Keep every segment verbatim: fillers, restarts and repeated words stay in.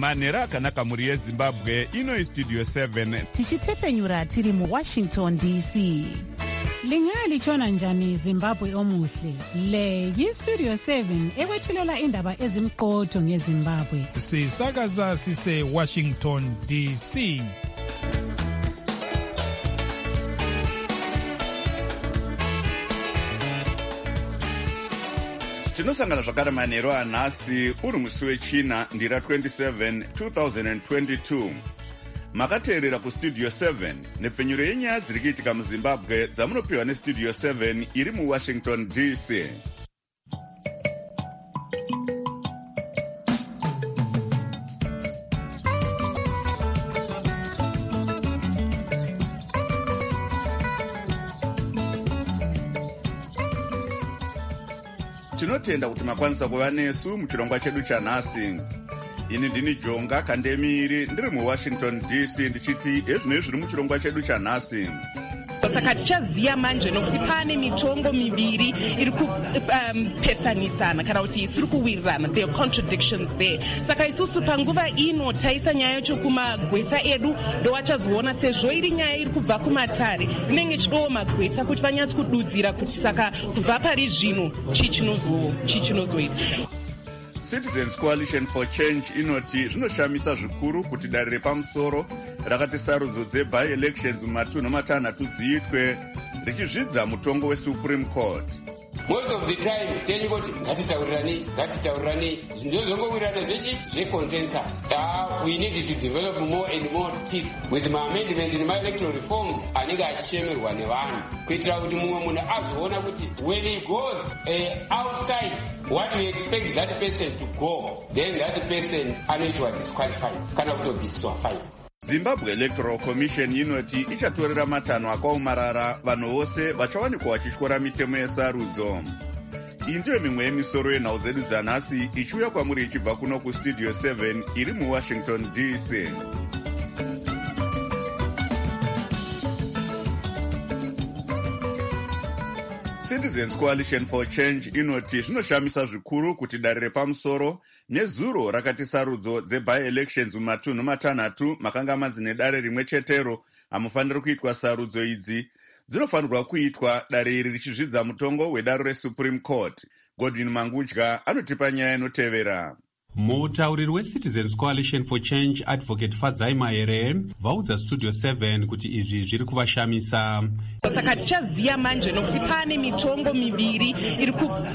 manhero akanaka muri yezimbabwe. Ino istudio seven tichitefenyura tiri muwashington D C. Lingali chona njani Zimbabwe omuhle. Le yistudio seven ekwethulela indaba ezimqotho ngeZimbabwe. Sisakaza sise Washington D C. tinosangana zvakare manhero anhasi uri musi wechina ndira twenty-seven two thousand twenty-two. Makateerera kustudio seven nepfenyuro yenyaya dziri kuitika muzimbabwe dzamunopiwa nestudio seven iri muwashington D C. Tinotenda kuti makwanisa kuva nesu muchirongwa chedu chanhasi. Ini ndini Jonga Kandemiri ndiri muWashington D C ndichiti ezvino zviri muchirongwa chedu chanhasi. Saka tichaziya manje nokuti pane mitongo miviri iri kupesanisana kana kuti isiri kuwirirana. There are contradictions there. Saka isusu panguva ino taisa nyaya chokumagweta edu ndowachazoona sezvo iri nyaya iri kubva kumatare inenge chidowo magweta kuti vanyatsi kududzira kuti saka kubva pari zvino chichinozoita. Citizens Coalition for Change inoti zvinoshamisa zvikuru kuti dare repamusoro rakati sarudzo dzeby-elections mumatunhu matanhatu dziitwe richizvidza mutongo weSupreme Court. Most of the time tell kuti ngatitaurirane ngatitaurirane ndozongowirirana zvechi zveconsensus. Uh, we need to develop more and more teeth with my amendments in my electoral reforms anenge achichemerwa nevanhu kuitira kuti mumwe munhu azoona kuti when he goes uh, outside what we expect that person to go, then that person anoitwa disqualified kana kutobviswa fine. Zimbabwe Electoral Commission inoti ichatorera matanho akaomarara vanhu vose vachawanikwa vachityora mitemo yesarudzo. Iyi ndiyo mimwe yemisoro yenhau dzedu dzanhasi ichiuya kwamuri ichibva kuno kustudio seven iri muWashington D C. Citizens Coalition for Change inoti zvinoshamisa zvikuru kuti dare repamusoro nezuro rakati sarudzo dzeby-elections mumatunhu matanhatu makanga madzine dare rimwe chetero hamufaniri kuitwa sarudzo idzi dzinofanirwa kuitwa dare iri richizvidza mutongo wedare reSupreme Court. Godwin Mangudya anotipa nyaya inotevera. Mutauriri weCitizens Coalition for Change Advocate Fadzai Mahere vaudza Studio seven kuti izvi zviri kuvashamisa. Saka tichaziya manje nokuti pane mitongo miviri iri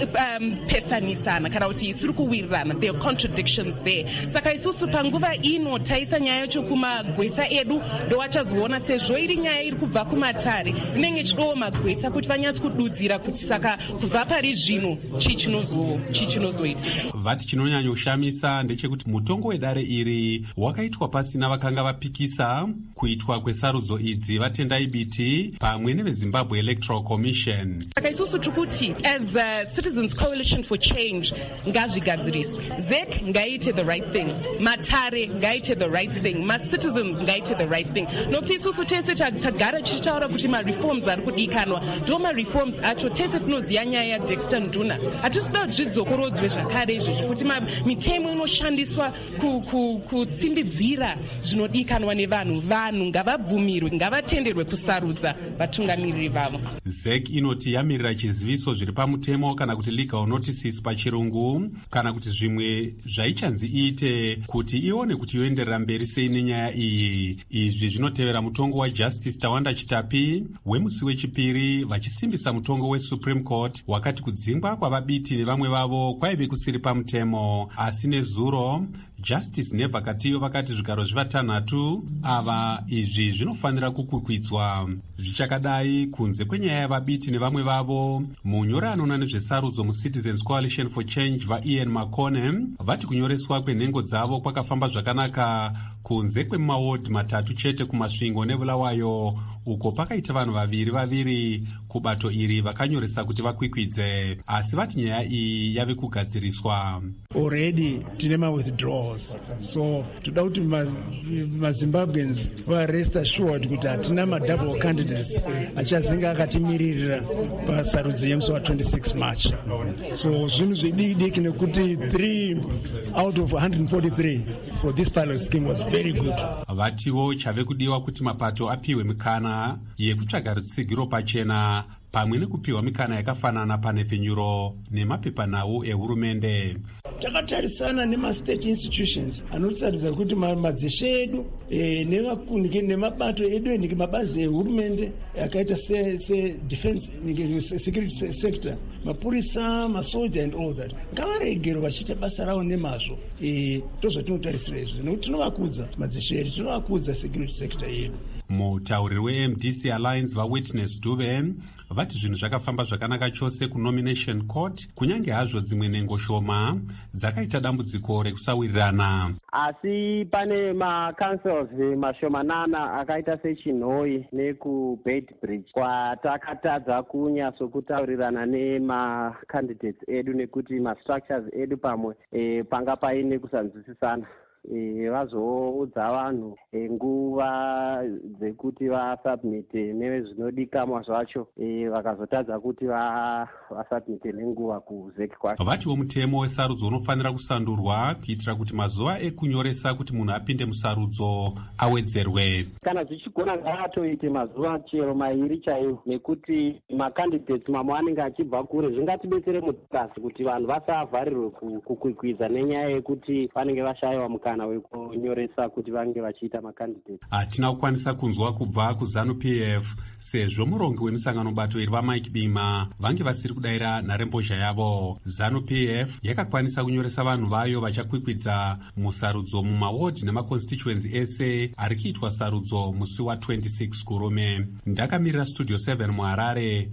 kupesanisana kana kuti isiri kuwirirana. There are contradictions there. Saka isusu panguva ino taisa nyaya chokumagweta edu ndowachazoona sezvo iri nyaya iri kubva kumatare inenge chidowo magweta kuti vanyatsi kududzira kuti saka kubva pari zvino chichinozoita. Vati chinonyanya kushamisa ndechekuti mutongo wedare iri wakaitwa pasina vakanga vapikisa kuitwa kwesarudzo idzi vatendai biti pamwe neveZimbabwe Electoral Commission. Saka isusu tukuti as a Citizens Coalition for Change ngazvigadziriswe. Z E C ngaite the right thing. Matare ngaite the right thing. Ma-citizens ngaite the right thing. Nokuti isusu tese tagara tichitaura kuti ma-reforms ari kudikanwa. Ndo ma-reforms acho tese tinoziya nyaya yaDexter Nduna. Hatisida kuti zvidzokorodzwe zvakare izvozvo kuti mitemo inoshandiswa kutsimbidzira zvinodikanwa nevanhu. Vanhu ngavabvumirwe, ngavatenderwe kusarudza vatungamiriri vavo. Z E C inoti yamirira chiziviso zviri pamutemo kana kuti legal notices pachirungu kana kuti zvimwe zvaichanzi iite kuti ione kuti yoenderera mberi sei nenyaya iyi. Izvi zvinotevera mutongo waJustice Tawanda Chitapi wemusi wechipiri vachisimbisa mutongo weSupreme Court wakati kudzingwa kwavabiti nevamwe vavo kwaive kusiri pamutemo. Asi nezuro Justice Nevakatiyo vakati zvigaro zvivatanhatu ava izvi zvinofanira kukwikwidza. Zvichakadai kunze kwenyaya yavabiti nevamwe vavo, munyora anoona nezvesarudzo muCitizens Coalition for Change vaIan Makone vati kunyoreswa kwenhengo dzavo kwakafamba zvakanaka kunze kwemawodi matatu chete kumasvingo neBulawayo uko pakaita vanhu vaviri vaviri kubato iri vakanyoresa kuti vakwikwidze, asi vati nyaya iyi yave kugadziriswa. Already tine ma withdrawals laws. So toda kuti maZimbabweans were rest assured kuti hatina madouble candidates achazinga akatimiririra pasarudzo yemusi wa twenty-six March. So zvinhu zvidiki diki nekuti three out of one hundred forty-three for this pilot scheme was very good. Vatiwo chave kudiwa kuti mapato apiwe mikana yekutsvaga rutsigiro pachena pamwe nekupiwa mikana yakafanana pane pfenyuro nemapepanhau ehurumende. Takatarisana nema-state institutions anotaridza kuti madzishe edu nemabato edu enike mabazi ehurumende akaita se-defense security sector, mapurisa, masoja and all that, ngavaregero vachiita basa ravo nemazvo. Ndozvatinotarisira izvi nekuti tinovakudza madzishe edu, tinovakudza security sector yedu. Mutauriri we-M D C Alliance vaWitness Dube vati zvinhu zvakafamba zvakanaka chose kunomination court, kunyange hazvo dzimwe nhengo shoma dzakaita dambudziko rekusawirirana. Asi pane ma-councils mashomanana akaita sechinhoi nekuBeitbridge kwatakatadza kunyatsokutaurirana nema-candidates edu nekuti ma-structures edu pamwe e, panga paine kusanzwisisana. E, vazoudza vanhu e, nguva dzekuti vasubmite nezvinodikamwa zvacho e, vakazotadza kuti vasubmite nenguva kuzeki kwacho. Vatiwo mutemo wesarudzo unofanira kusandurwa kuitira kuti mazuva ekunyoresa kuti munhu apinde musarudzo awedzerwe. Kana zvichigona ngavatoite mazuva chero mairi chaiwo, nekuti macandidates mamwe anenge achibva kure. Zvingatibetsere mutasi kuti vanhu vasavharirwe kukwikwidza nenyaya yekuti vanenge vashayiwa mukana kana wekunyoresa kuti vange vachiita makandidate. Hatina kukwanisa kunzwa kubva kuZANU-P F sezvo murongi wemisangano bato iri vaMike Bima vange vasiri kudayira nharembozha yavo. ZANU-P F yakakwanisa kunyoresa vanhu vayo vachakwikwidza musarudzo mumawodi nemaconstituency ese ari kuitwa sarudzo musi wa twenty-six kurume. Ndakamirira Studio seven muHarare.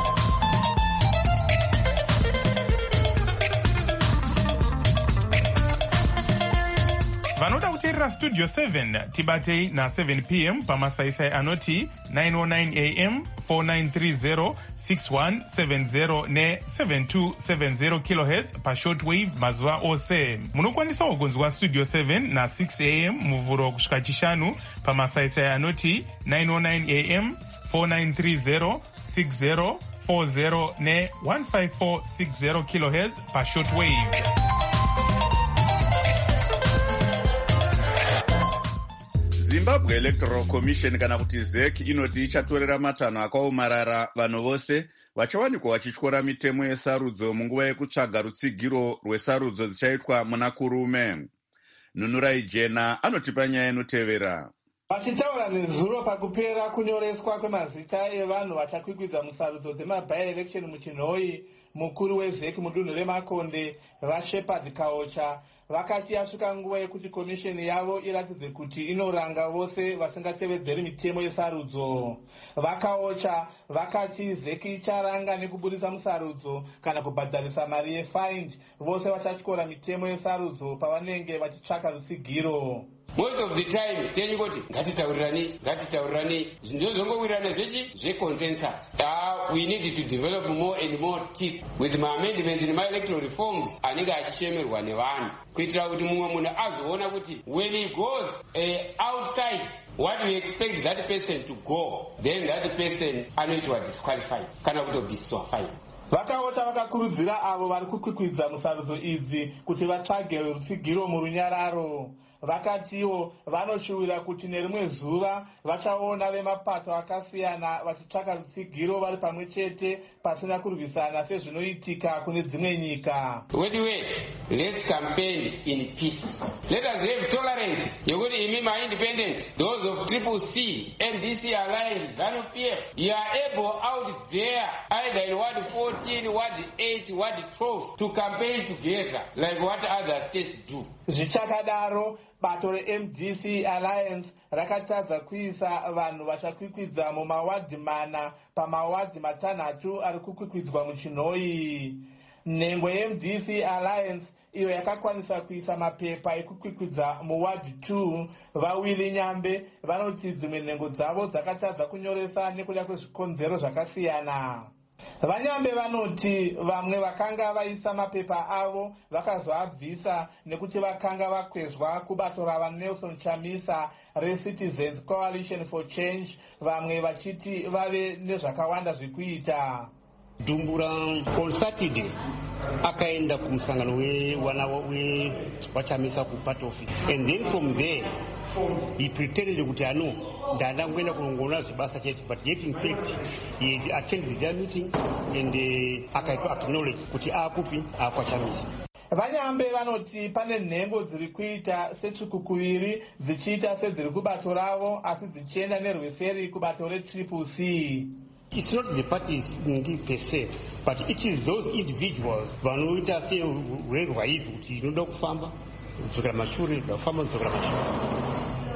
Vanoda kuteerera Studio seven tibatei na seven p m pamasaisai anoti nine oh nine a m, four nine three zero, six one seven zero ne seven two seven zero kilohertz pashortwave mazuva ose. Munokwanisa kugonzwa Studio seven na six a m muvhuro kusvika chishanu pamasaisai anoti nine oh nine a m, four nine three zero, six zero four zero ne one five four six zero kilohertz pashortwave. Zimbabwe Electoral Commission kana kuti Z E C inoti ichatorera matanho akaomarara vanhu vose vachawanikwa vachityora mitemo yesarudzo munguva yekutsvaga rutsigiro rwesarudzo dzichaitwa muna kurume. Nunurai Jena anotipa nyaya inotevera. Vachitaura nezuro pakupera kunyoreswa kwemazita evanhu vachakwikwidza musarudzo dzema-by-election muchinhoi, mukuru we-Z E C mudunhu reMakonde vaShepard Kaocha vakati yasvika nguva yekuti komisheni yavo iratidze kuti inoranga vose vasingatevedzeri mitemo yesarudzo. Vakaocha vakati Z E C icharanga nekuburisa musarudzo kana kubhadharisa mari yefind vose vachatyora mitemo yesarudzo pavanenge vachitsvaka rutsigiro. Most of the time tell kuti ngatitaurirani ngatitaurirani ndozongowirana zvechi zveconsensus. Uh, we need to develop more and more teeth with my amendments in my electoral reforms anenge achichemerwa nevanhu kuitira kuti mumwe munhu azoona kuti when he goes uh, outside what we expect that person to go, then that person anoitwa disqualified kana kutobviswa fine. Vakaota vakakurudzira avo vari kukwikwidza musarudzo idzi kuti vatsvage rutsigiro murunyararo. Vakatiwo vanoshuwira kuti nerimwe zuva vachaona vemapato akasiyana vachitsvaka rutsigiro vari pamwe chete pasina kurwisana sezvinoitika kune dzimwe nyika. Anyway, let's campaign in peace. Let us have tolerance. Yekuti imi ma-independent, those of Triple C, M D C Alliance, ZANU-P F, you are able out there either in Ward fourteen, Ward eight, Ward twelve to campaign together like what other states do. Zvichakadaro bato re-M D C Alliance rakatadza kuisa vanhu vachakwikwidza mumawadhi mana pamawadhi matanhatu ari kukwikwidzwa muchinhoi. Nhengo ye-M D C Alliance iyo yakakwanisa kuisa mapepa ekukwikwidza muwadhi two vaWilly Nyambe vanoti dzimwe nhengo dzavo dzakatadza kunyoresa nekuda kwezvikonzero zvakasiyana. Vanyambe vanoti vamwe vakanga vaisa mapepa avo vakazoabvisa nekuti vakanga vakwezwa kubato rava Nelson Chamisa reCitizens Coalition for Change, vamwe vachiti vave nezvakawanda zvekuita. Dumbura on Saturday akaenda kumusangano wewana wachamisa ku part office, and then from there he pretended kuti ano ndanda kuenda kunongona zvibasa chete, but yet in fact he attended their meeting and uh, akaito acknowledge kuti akupi akwachamisa. Vanyambe vanoti pane nhengo dziri kuita setsvikukuviri dzichiita sedziri kubato ravo asi dzichienda nerweseri kubato retriple C. It's not the parties per se, but it is those individuals vanoita seurerwa hivi kuti inoda kufamba dzokera mashure kufamba dzokera mashure.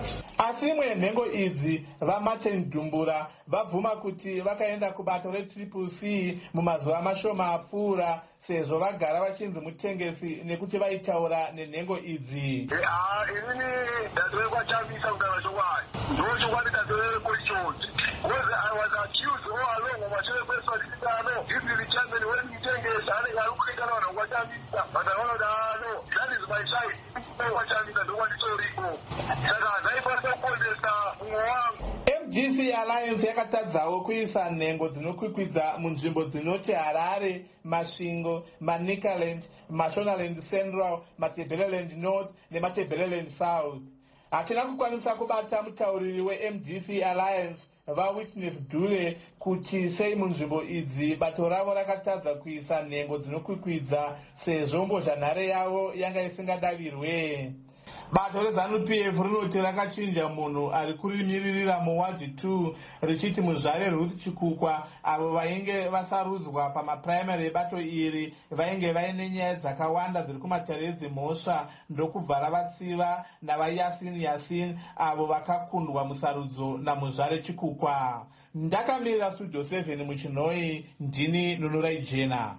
Asi imwe nhengo idzi vaMartin Dumbura vabvuma kuti vakaenda kubato retriple C mumazuva mashoma apfuura sezvo vagara vachinzi mutengesi nekuti vaitaura nenhengo idzi. Inini dadwe kwachamisa kugara chokwadi ndochokwadi dadwe kulichonzi because I was accused all along of mashure kweswadikano ivi vichairman wemutengesi anenge ari kuitana vanhu kwachamisa but I wanted ano that is my side kwachamisa ndokwanditoriko saka zaifanira kukonzesa mumwe wangu. M G C Alliance yakatadzawo kuisa nhengo dzinokwikwidza munzvimbo dzinoti Harare, Masvingo, Manicaland, Mashonaland Central, Matabeleland North neMatabeleland South. Hatina kukwanisa kubata mutauriri we-M G C Alliance vaWitness Dule kuti sei munzvimbo idzi bato ravo rakatadza kuisa nhengo dzinokwikwidza sezvo mbozhanhare yavo yanga isingadavirwe. Bato reZANU P F rinoti rakachinja munhu ari kurimiririra muwadi two richiti muzvare Ruth Chikukwa avo vainge vasarudzwa pamapuraimari ebato iri vainge vaine nyaya dzakawanda dziri kumatare edzimhosva ndokubva ravatsiva navaYasin Yasin avo vakakundwa musarudzo namuzvare Chikukwa. Ndakamirira Studio seven muchinhoi, ndini Nunurai Jena.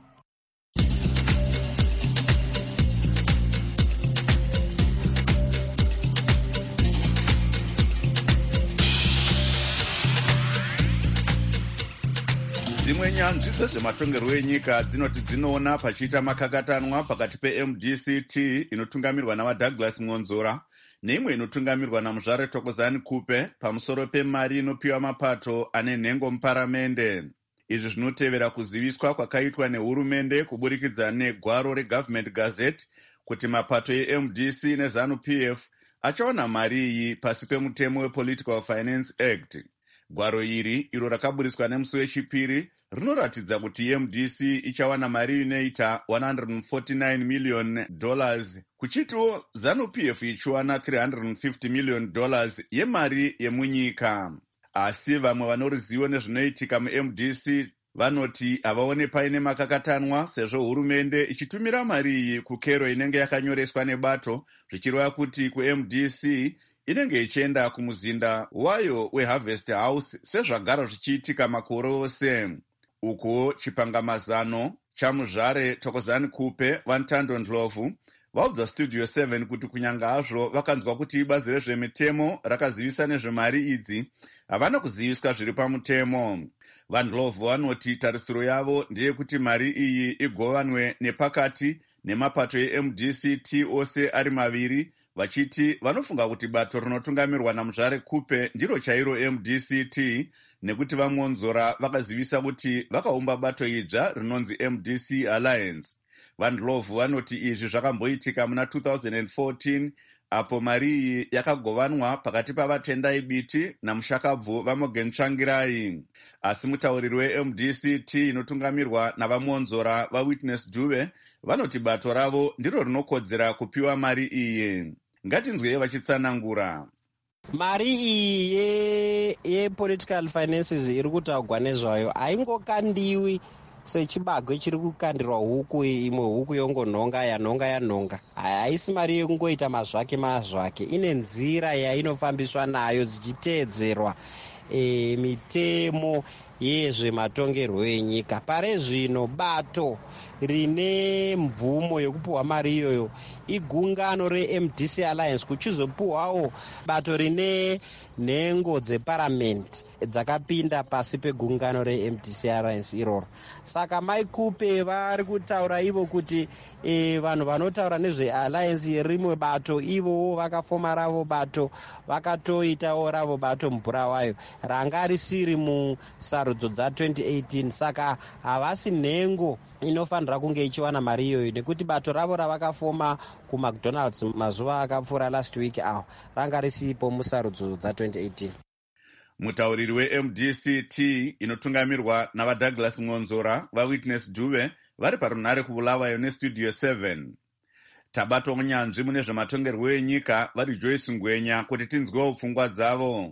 Dzimwe nyanzvi dzezvematongerwo enyika dzinoti dzinoona pachiita makakatanwa pakati peM D C T inotungamirwa navaDouglas Mwonzora neimwe inotungamirwa namuzvare Thokozani Kupe pamusoro pemari inopiwa mapato ane nhengo muparamende. Izvi zvinotevera kuziviswa kwakaitwa nehurumende kuburikidza negwaro reGovernment Gazette kuti mapato eM D C neZANU P F achaona mari iyi pasi pemutemo wePolitical Finance Act. Gwaro iri iro rakaburiswa nemusi wechipiri rinoratidza kuti M D C ichawana mari inoita one hundred forty-nine million dollars kuchitiwo ZANU P F ichiwana three hundred fifty million dollars yemari yemunyika. Asi vamwe vanoruzivo nezvinoitika muM D C vanoti havaone paine makakatanwa sezvo hurumende ichitumira mari iyi kukero inenge yakanyoreswa nebato zvichireva kuti kuM D C inenge ichienda kumuzinda wayo weHarvest House sezvagara zvichiitika makore ose. Uko chipangamazano chamuzvare Thokozani Kupe vaNtando Ndlovu vaudza Studio seven kuti kunyanga hazvo vakanzwa kuti ibazi rezvemitemo rakazivisa nezvemari idzi havana kuziviswa zviri pamutemo. VaNdlovu vanoti tarisiro yavo ndeyekuti mari iyi igovanwe nepakati nemapato eM D C T ose ari maviri, vachiti vanofunga kuti bato rinotungamirwa namuzvare Kupe ndiro chairo M D C T nekuti vaMwonzora vakazivisa kuti vakaumba bato idzva rinonzi M D C Alliance. VaNdlovu vanoti izvi zvakamboitika muna two thousand fourteen apo mari iyi yakagovanwa pakati pavatendai biti namushakabvu vaMorgan Tsvangirai. Asi mutauriri weM D C T inotungamirwa navaMwonzora vaWitness Dube vanoti bato ravo ndiro rinokodzera kupiwa mari iyi. Ngatinzwei vachitsanangura. Mari iyi yepolitical finances iri kutaurwa nezvayo haingokandiwi sechibagwe chiri kukandirwa huku imwe huku yongonhonga yanhonga yanhonga. Haisi mari yekungoita mazvake mazvake, ine nzira yainofambiswa nayo dzichiteedzerwa e, mitemo yezvematongerwo enyika. Pare zvino bato rine mvumo yekupiwa mari iyoyo igungano reM D C Alliance kuchizopiwawo bato rine nhengo dzeparamend dzakapinda pasi pegungano reM D C Alliance iroro. Saka Maikupe vari kutaura ivo kuti e, vanhu vanotaura nezvealliance rimwe bato ivowo vakafoma ravo bato vakatoitawo ravo bato mubhurawayo ranga risiri musarudzo dza twenty eighteen. Saka havasi nhengo inofanira kunge ichiwana mari iyoyo nekuti bato ravo ravakafoma kumacdonalds mazuva akapfuura last week awo ranga risipo musarudzo dza twenty eighteen. Mutauriri weM D C T inotungamirwa navaDouglas Ngonzora vaWitness Dube vari parunhare kuBulawayo neStudio seven. Tabatwa unyanzvi mune zvematongerwo enyika vari Joyce Ngwenya kuti tinzwewo pfungwa dzavo.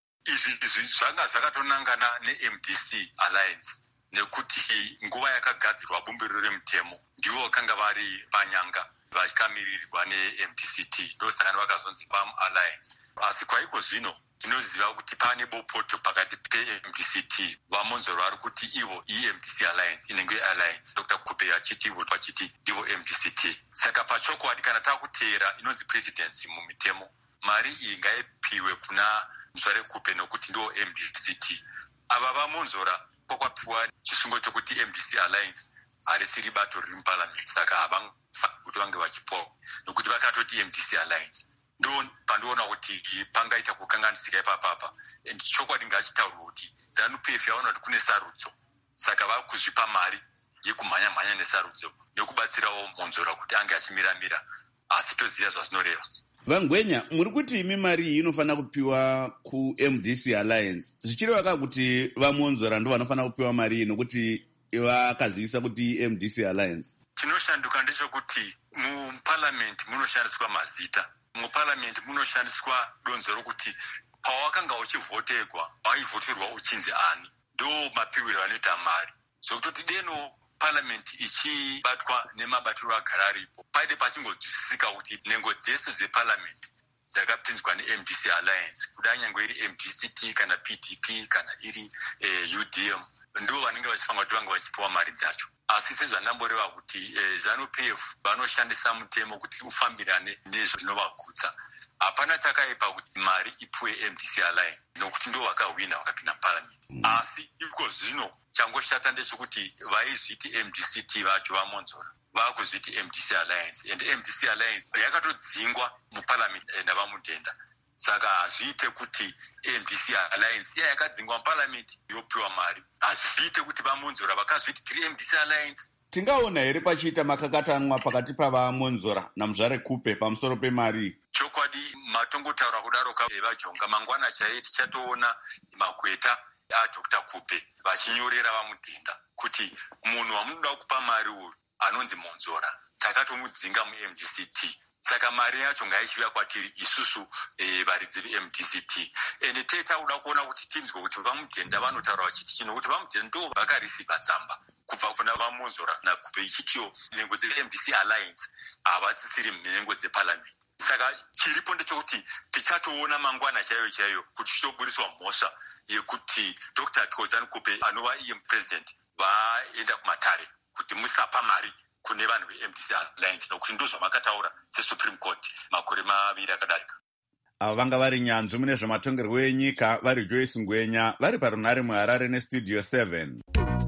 Izvi zvanga zvakatonangana neM D C Alliance nekuti nguva yakagadzirwa bumbiro remutemo ndivo vakanga vari panyanga vachikamirirwa neM D C T ndosaka vakazonzi Palm Alliance. Asi kwaiko zvino tinoziva kuti pane bopoto pakati peM D C T. Vamonzoro vari kuti ivo iEM D C Alliance inenge alliance Doctor Kupe achiti ivo vachiti ndivo M D C T. Saka pachokwadi kana takuteera inonzi presidency mumitemo mari iyi ngaipiwe kuna Mzware Kupe nokuti ndo M D C T. Ava vamonzora kwakwapiwa chisungo chokuti M D C Alliance harisiri bato riri muparliament saka havangafaniri kuti vange vachipiwa nokuti vakatoti M D C Alliance. Ndo pandiona kuti pangaita kukanganisika ipapapa. Chokwadi ngachitaurwa kuti ZANU-P F yaona kuti kune sarudzo saka vari kuzvipa mari yekumhanya mhanya nesarudzo nekubatsirawo Monzora kuti ange achimiramira asi toziva zvazvinoreva. Vangwenya, muri kuti imi mari iyi inofanira kupiwa kuM D C Alliance. Zvichireva kuti vaMonzora ndo vanofanira kupiwa mari iyi nokuti vakazivisa kuti M D C Alliance. Chinoshanduka ndechekuti muparliament munoshandiswa mazita. Muparliament munoshandiswa donzo rokuti pawakanga uchivhotegwa waivhoterwa uchinzi ani ndo mapiwiro anoita mari. Zvokutoti deno parliament ichibatwa nemabatiro agara aripo paide pachingonzwisisika kuti nhengo dzese dzeparliament dzakapinzwa neM D C Alliance kudai nyangwe iri M D C T kana P D P kana iri eh, U D M ndo vanenge vachifanira kuti vange vachipiwa mari dzacho. Asi sezvandamboreva kuti eh, ZANU-P F vanoshandisa mutemo kuti ufambirane nezvinovagutsa. Hapana chakaipa kuti mari ipuwe M D C Alliance nokuti ndo vakahwina vakapinda muparliament. Mm. Asi iko zvino changoshata ndechekuti vaizviti M D C T vacho vaMonzora vakuzviti M D C Alliance and M D C Alliance yakatodzingwa muparliament navamudhenda. Saka hazviite kuti M D C Alliance iya yakadzingwa muparliament yopiwa mari. Hazviite kuti vaMonzora vakazviti tiri M D C Alliance. Tingaona here pachiita makakatanwa pakati pavaMonzora naMzvare Kupe pamusoro pemari. Chokwadi matongotaura kudaro kavajonga mangwana chaiye tichatoona makweta aDoctor Kupe vachinyorera vamudhenda kuti munhu wamunoda kupa mari uyu anonzi Monzora takatomudzinga muM D C T. Saka mari yacho ngaichiuya kwatiri isusu e, varidzi veM D C T. Ende tetakuda kuona kuti tinzwe kuti vamudhenda vanotaura vachiti chino kuti vamudhenda ndo vakarisiva tsamba kubva kuna vaMonzora naKupe ichitiyo nhengo dzeM D C Alliance havasisiri nhengo dzeparliament. Saka chiripo ndechekuti tichatoona mangwana chaiyo chaiyo kuti chitoburiswa mhosva yekuti Doctor ZANU-Kupe anova iye president vaenda kumatare kuti musapa mari kune vanhu veM D C Alliance nokuti ndo zvamakataura seSupreme Court makore maviri akadarika. Ava vanga vari nyanzvi mune zvematongerwo enyika vari Joyce Ngwenya vari parunhare muHarare neStudio seven.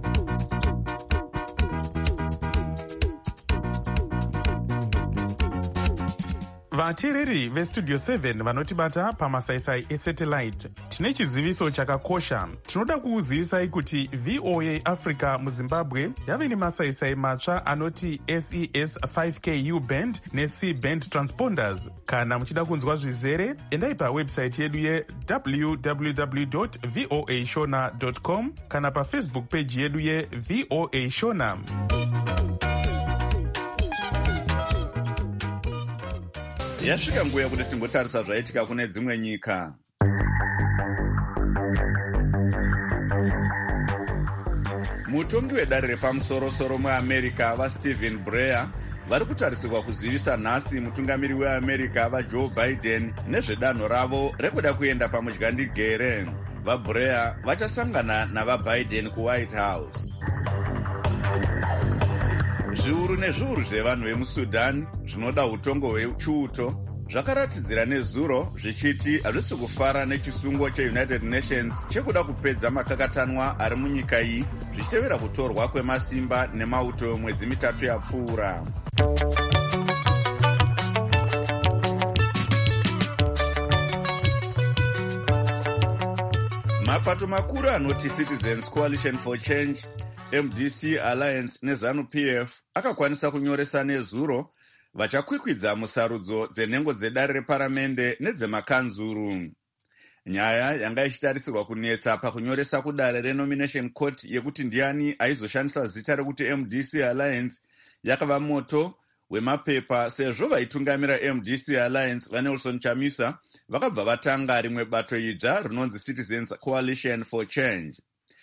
vateereri vestudio seven vanotibata pamasaisai esatellite tine chiziviso chakakosha. Tinoda kukuzivisai kuti V O A Africa muZimbabwe yave nemasaisai matsva anoti S E S five K U band neC band transponders. Kana muchida kunzwa zvizere endai pawebsite yedu ye w w w dot voa shona dot com kana pafacebook page yedu ye V O A Shona. Yasvika nguva yekuti timbotarisa zvaitika kune dzimwe nyika. Mutongi wedare repamusoro-soro muAmerica vaStephen Breyer vari kutarisirwa kuzivisa nhasi mutungamiri weAmerica vaJoe Biden nezvedanho ravo rekuda kuenda pamudyandigere. VaBreyer vachasangana navaBiden kuWhite House. zviuru nezviuru zvevanhu vemusudan zvinoda utongo hwechiuto zvakaratidzira nezuro zvichiti hazvisi kufara nechisungo cheunited nations chekuda kupedza makakatanwa ari munyika iyi zvichitevera kutorwa kwemasimba nemauto mwedzi mitatu yapfuura. mapato makuru anoti Citizens Coalition for Change, M D C Alliance neZANU P F akakwanisa kunyoresa nezuro vachakwikwidza musarudzo dzenhengo dzedare reparamende nedzemakanzuru. Nyaya yanga ichitarisirwa kunetsa pakunyoresa kudare renomination court yekuti ndiani aizoshandisa zita rekuti M D C Alliance yakava moto wemapepa sezvo vaitungamira M D C Alliance vaNelson Chamisa vakabva vatanga rimwe bato idzva rinonzi Citizens Coalition for Change.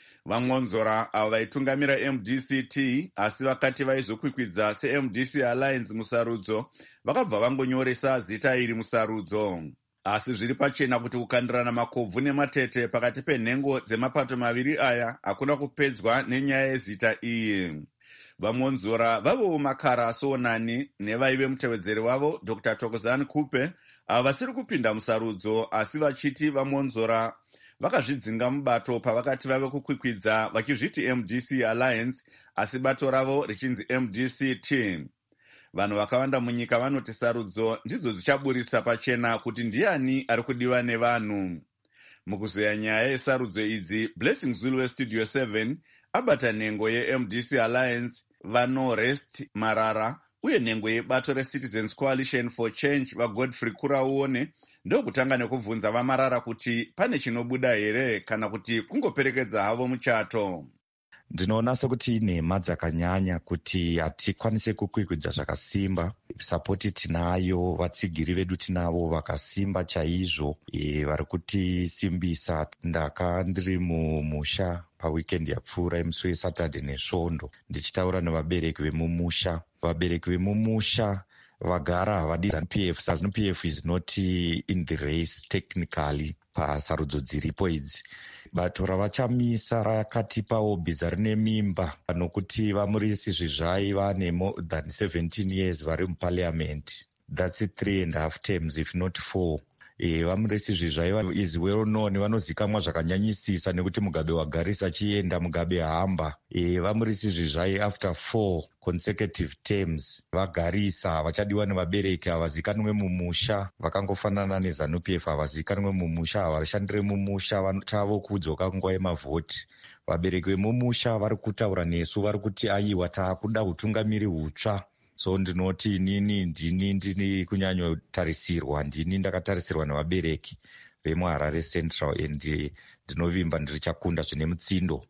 Vangonzora avo vaitungamira M D C T asi vakati vaizokwikwidza seM D C Alliance musarudzo vakabva vangonyoresa zita iri musarudzo. Asi zviri pachena kuti kukandirana makobvu nematete pakati penhengo dzemapato maviri aya hakuna kupedzwa nenyaya yezita iyi. Vamonzora vavowo makara soonani nevaive mutevedzeri wavo Doctor Thokozani Kupe avo vasiri kupinda musarudzo asi vachiti vamonzora vakazvidzinga mubato pavakati vave kukwikwidza vachizviti M D C Alliance asi bato ravo richinzi M D C T. Vanhu vakawanda munyika vanoti sarudzo ndidzo dzichaburisa pachena kuti ndiani ari kudiwa nevanhu. Mukuzeya nyaya yesarudzo idzi, Blessing Zulu weStudio seven abata nhengo yeM D C Alliance, vaNorest Marara uye nhengo yebato reCitizens Coalition for Change vaGodfrey Kurauone ndokutanga nekubvunza vaMarara kuti pane chinobuda here kana kuti kungoperekedza havo muchato. Ndinoona sekuti inhema dzakanyanya kuti hatikwanise kukwikwidza zvakasimba. Sapoti tinayo, vatsigiri vedu tinavo vakasimba chaizvo e, vari kutisimbisa. Ndaka ndiri mumusha paweekend yapfuura musi weSaturday nesvondo ndichitaura nevabereki vemumusha. Vabereki vemumusha vagara havadi ZANU P F. ZANU P F is not in the race technically pasarudzo dziripo idzi. Bato ravachamisa rakatipawo bhiza rine mimba nokuti vamurisi zvizvai vane more than seventeen years vari muparliament. That's three and a half terms if not four. E, vamurisi zvizvai is well known, vanozikamwa zvakanyanyisisa nekuti Mugabe wagarisa achienda Mugabe hamba. E, vamurisi zvizvai after four consecutive terms vagarisa havachadiwa nevabereki, havazikanwe mumusha. Vakangofanana neZANU P F, havazikanwe mumusha, havashandire mumusha, chavo kudzoka kunguva yemavhoti. Vabereki vemumusha vari kutaura nesu vari kuti aiwa taakuda utungamiri hutsva. So ndinoti inini ndini ndini kunyanyotarisirwa, ndini ndakatarisirwa nevabereki vemuHarare Central and ndinovimba ndirichakunda zvine mutsindo.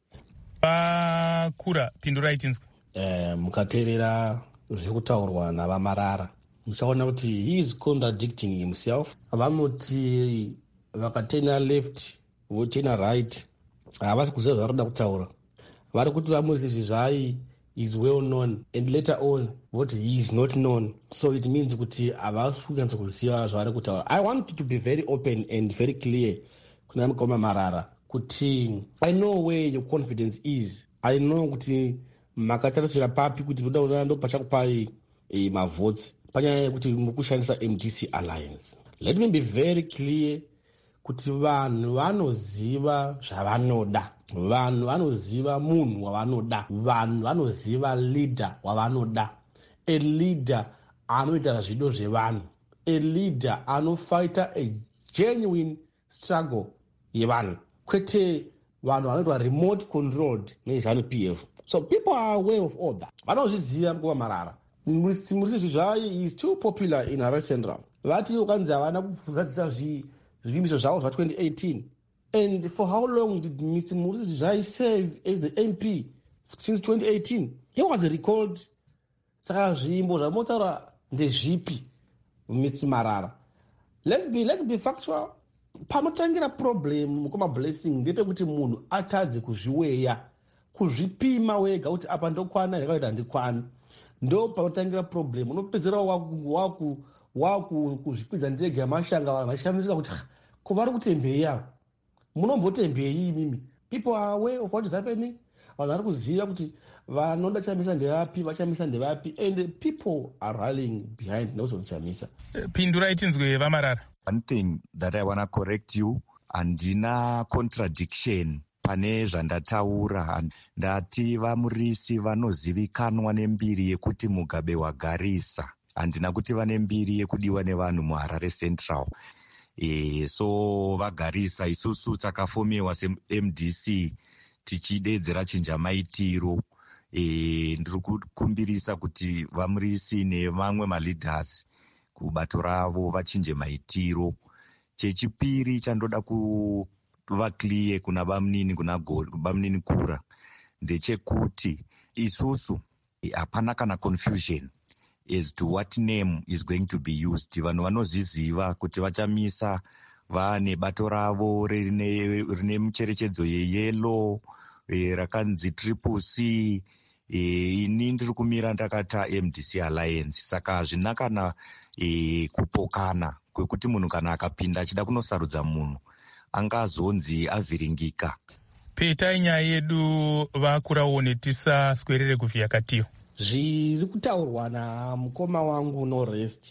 Pakura pindurai tinzwe. Eh, mukateerera zviri kutaurwa navaMarara muchaona kuti he is contradicting himself. Vanoti vakatena left votena right, havasi kuziva zvavari kuda kutaura. Vari kuti vamurisi zvizvai is well known and later on what he is not known, so it means kuti havasi kunyatsa kuziva zvavari kutaura. I want to be very open and very clear kuna mukoma Marara kuti I know where your confidence is. I know kuti makatarisira papi kuti ndoda kuona ndo pachakupai e, mavhoti panyaya yekuti mukushandisa M D C Alliance. Let me be very clear kuti vanhu vanoziva zvavanoda, vanhu vanoziva munhu wavanoda, vanhu vanoziva leader wavanoda, a leader anoita zvido zvevanhu, a leader anofighta a genuine struggle yevanhu, kwete vanhu vanoitwa remote controlled neZANU P F. So people are aware of all that. Vanozviziva mukoma Marara. Murisi zvizvai is too popular in Harare Central. Vati ukanzi havana kufuzadzisa zvivimbiso zvavo zva twenty eighteen. And for how long did Mister Murisi Zvizvai serve as the M P? Since twenty eighteen. He was recalled. Saka zvimbo zvamotaura ndezvipi Mister Marara. Let's be let's be factual. Panotangira problem mukoma Blessing ndepekuti munhu atadze kuzviweya, kuzvipima wega kuti apa ndokwana ndakaita ndikwana. Ndo panotangira problem. Unopedzera waku waku waku kuzvikwidza ndege yamashanga vachishamisika kuti kuvari kutembei yavo. Munombotembei mimi. People are aware of what is happening. vanhu vari kuziva kuti vanoda chamisa ndevapi, vachamisa ndevapi, and people are rallying behind nezochamisa. Pindurai tinzwe Vamarara. One thing that I want to correct you, handina contradiction pane zvandataura. Ndati vamurisi vanozivikanwa nembiri yekuti Mugabe wagarisa, handina kuti vane mbiri yekudiwa nevanhu muHarare Central. E, so vagarisa isusu takafomewa se-M D C tichidedzera chinja maitiro. E, ndiri kukumbirisa kuti vamurisi nevamwe maleaders kubato ravo vachinje maitiro. Chechipiri chandoda kuva clear kuna bamunini kuna bamunini kura ndechekuti isusu hapana kana confusion as to what name is going to be used. Vanhu vanozviziva kuti vachamisa vane bato ravo rine, rine mucherechedzo yeyelo e, rakanzi triple C. E, ini ndiri kumira ndakata M D C Alliance, saka hazvina kana e, kupokana kwekuti munhu kana akapinda achida kunosarudza munhu angazonzi avhiringika. Petai nyaya yedu vakuraone tisaswerere kuvhiya katiyo. Zviri kutaurwa namukoma wangu Norest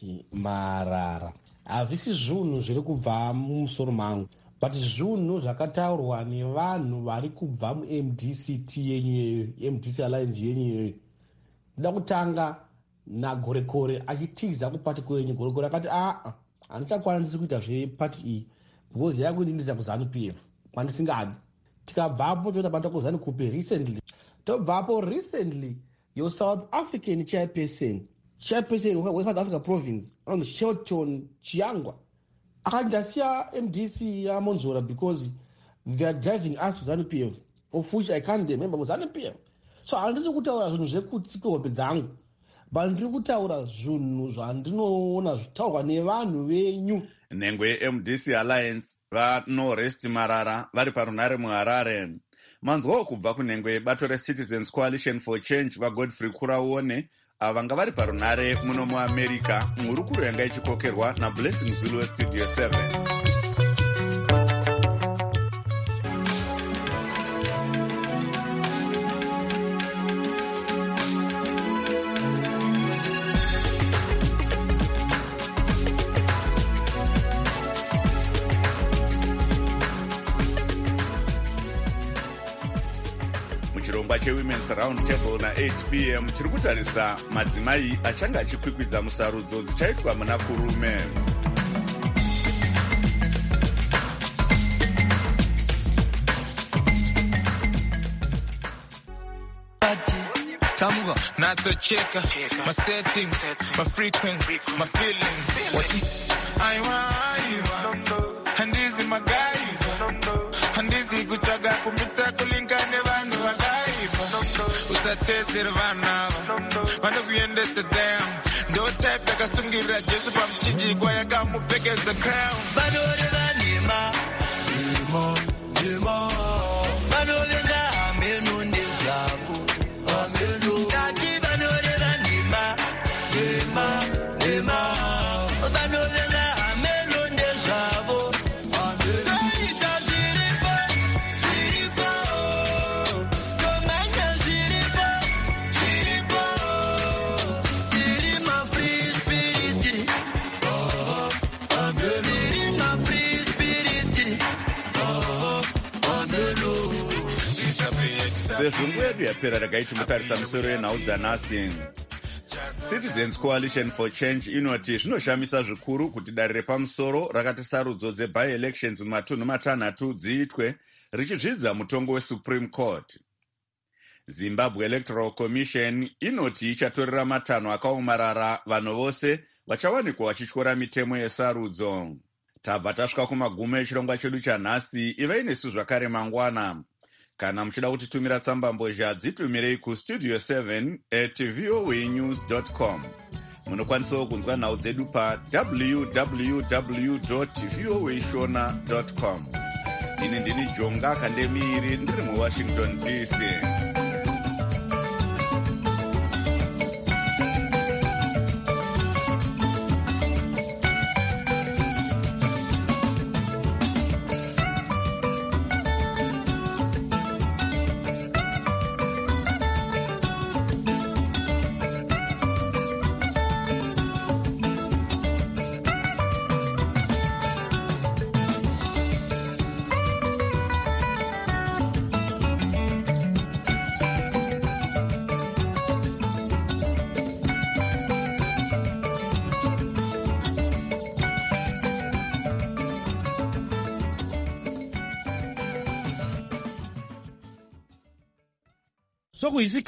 Marara havisi zvinhu zviri kubva mumusoro mangu, but zvinhu zvakataurwa nevanhu vari kubva mu-M D C T yenyu, M D C Alliance yenyu. Ndoda kutanga nagorekore achitiza kupati kwenyu. Gorekore akati a handichakwanisi kuita zvepati iyi because yakundindiza kuzanu P F kwandisingadi. Tikabvapo toita bata kuzanu kupe recently. Tobvapo recently your South African chairperson, chairperson wa South Africa province, on Shelton Chiangwa, akandasiya M D C ya Monzora because they are driving us to ZANU P F, of which I can't remember was ZANU P F. So handisi kutaura zvinhu zvekutsika hope dzangu, but ndiri kutaura zvinhu zvandinoona zvitaurwa nevanhu venyu. Nhengwe M D C Alliance vaNorest Marara vari parunare muHarare. Manzwawo kubva kunhengwe yebato reCitizens Coalition for Change vaGodfrey Kuraone ava vanga vari parunare muno muAmerica, mhurukuro yanga ichikokerwa naBlessing Zulu weStudio seven. Muchirongwa cheWomen's Round Table na-eight p m tiri kutarisa madzimai achanga achikwikwidza musarudzo dzichaitwa muna kurume. Tamuga, not to check my settings, my frequency, my feelings. What I want, and this is my guys. And this is good to go kumisa kulinga ne vanhu vakaipa. Usatedzera vana, vana kuenda sedam. Ndo type yakasungira Jesu pamuchinjikwa yakamupfekedza crown. Vanore vanema, demo, demo. Vanore ngahamenu ndezvavo. Sezvungu yedu yapera rakaiti mutarisa misoro yenhau dzanhasi. Citizens Coalition for Change inoti zvinoshamisa zvikuru kuti dare repamusoro rakati sarudzo dzebi-elections mumatunhu matanhatu dziitwe richizvidza mutongo weSupreme Court. Zimbabwe Electoral Commission inoti ichatorera matanho akaomarara vanhu vose vachawanikwa vachityora mitemo yesarudzo. Tabva tasvika kumagumo echirongwa chedu chanhasi. Ivai nesu zvakare mangwana. Kana muchida kutitumira tsamba mbozha dzitumirei kustudio seven at voanews dot com. Munokwanisawo kunzwa nhau dzedu pa w w w dot voa shona dot com. Ini ndini Jonga Kandemiri ndiri muWashington D C. sokuyisi